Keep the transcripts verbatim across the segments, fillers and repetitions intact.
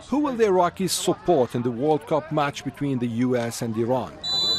Who will the Iraqis support in the World Cup match between the U S and Iran?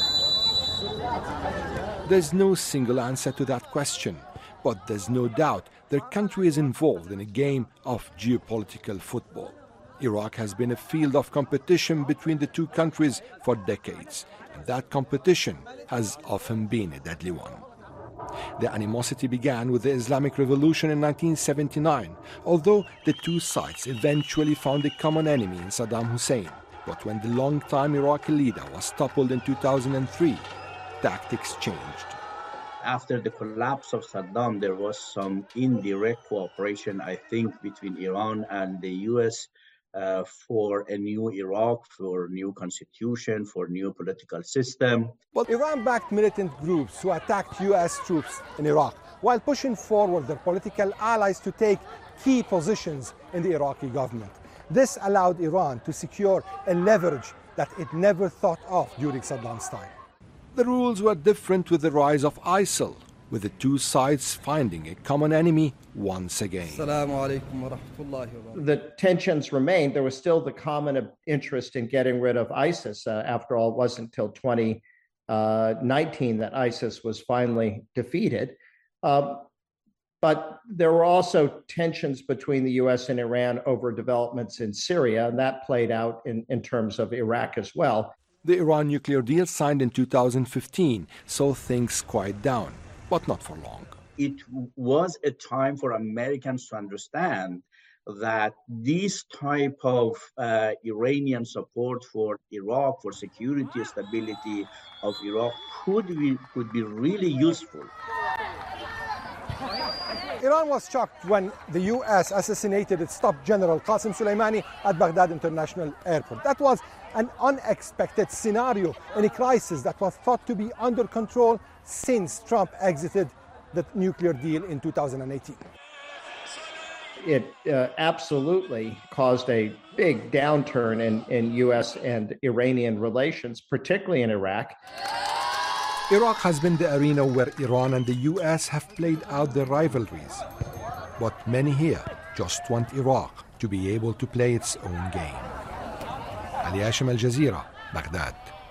There's no single answer to that question, but there's no doubt their country is involved in a game of geopolitical football. Iraq has been a field of competition between the two countries for decades, and that competition has often been a deadly one. The animosity began with the Islamic Revolution in nineteen seventy-nine, although the two sides eventually found a common enemy in Saddam Hussein. But when the long-time Iraqi leader was toppled in two thousand three, tactics changed. After the collapse of Saddam, there was some indirect cooperation, I think, between Iran and the U S uh, for a new Iraq, for a new constitution, for a new political system. But Iran backed militant groups who attacked U S troops in Iraq, while pushing forward their political allies to take key positions in the Iraqi government. This allowed Iran to secure a leverage that it never thought of during Saddam's time. The rules were different with the rise of ISIL, with the two sides finding a common enemy once again. The tensions remained. There was still the common interest in getting rid of ISIS. Uh, after all, it wasn't until twenty nineteen that ISIS was finally defeated. Uh, but there were also tensions between the U S and Iran over developments in Syria, and that played out in, in terms of Iraq as well. The Iran nuclear deal signed in two thousand fifteen saw things quiet down, but not for long. It was a time for Americans to understand that this type of uh, Iranian support for Iraq, for security stability of Iraq, could be, could be really useful. Iran was shocked when the U S assassinated its top general, Qasem Soleimani, at Baghdad International Airport. That was an unexpected scenario in a crisis that was thought to be under control since Trump exited the nuclear deal in two thousand eighteen. It uh, absolutely caused a big downturn in, in U S and Iranian relations, particularly in Iraq. Iraq has been the arena where Iran and the U S have played out their rivalries. But many here just want Iraq to be able to play its own game. Ali Hashim, Al Jazeera, Baghdad.